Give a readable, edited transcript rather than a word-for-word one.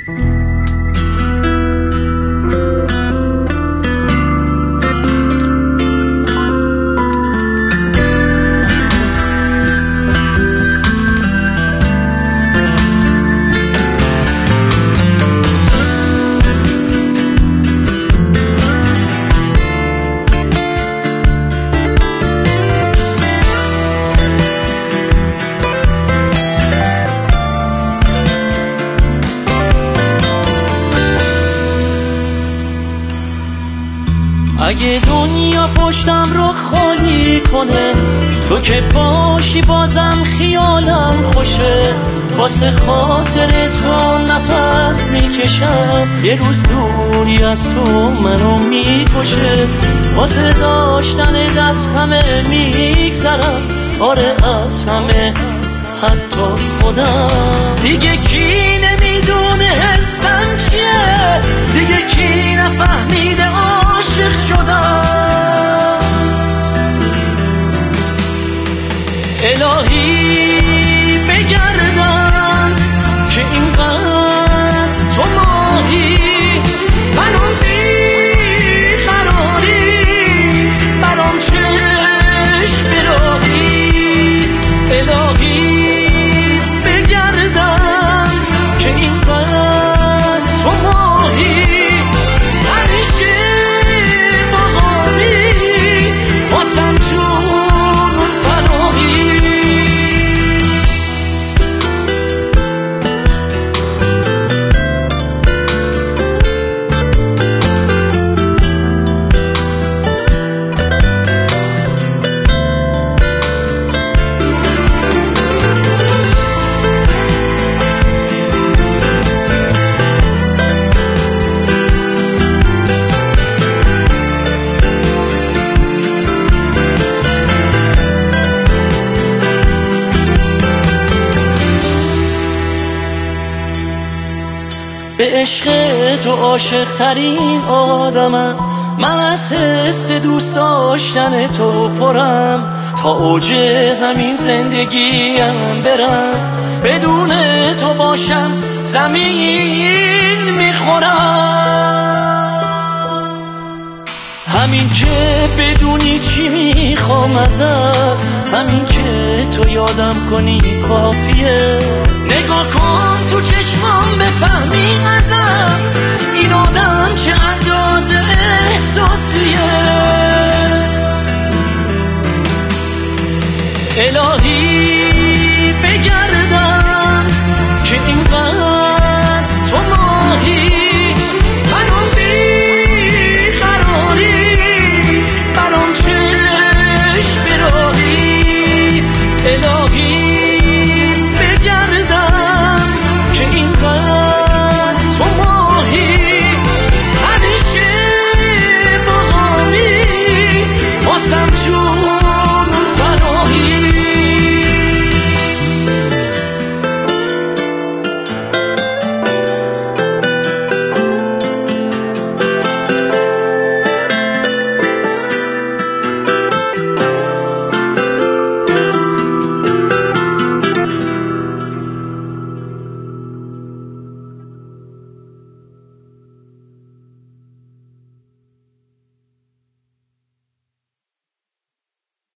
اگه دنیا پشتم رو خالی کنه، تو که باشی بازم خیالم خوشه. واسه خاطر تو نفس میکشم، یه روز دوری از تو منو میکشه. واسه داشتن دست همه میگذرم، آره از همه حتی خودم. دیگه کی نمیدونه حسم چیه، دیگه کی نفهمیده عاشق شدم. الهی بگردم که اینقدر تو ماهی، منو بیقراری، برام چشم براهی. الهی بگردم که اینقدر تو ماهی، همیشه باهامی، واسم جون پناهی. به عشق تو عاشق ترین آدمم، من از حس دوست داشتن تو پرم. تا اوج همین زندگیم برم، بدون تو باشم زمین میخورم. همین که بدونی چی میخوام ازت، همین که تو یادم کنی کافیه. نگاه کن تو چشمام بفهمی ازت،